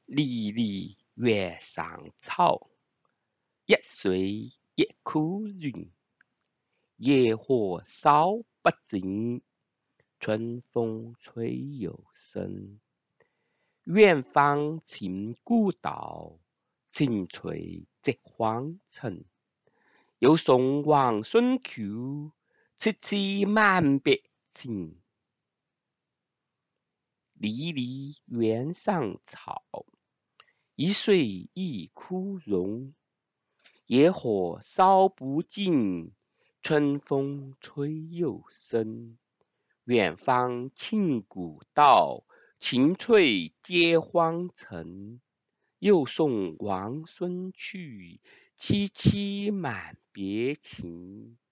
离离原上草，一岁一枯荣。野火烧不尽，春风吹又生。远芳侵古道，晴翠接荒城。又送王孙去，萋萋满别情。离离原上草，一岁一枯荣。野火烧不尽，春风吹又生。远芳侵古道，晴翠接荒城。又送王孙去，萋萋满别情。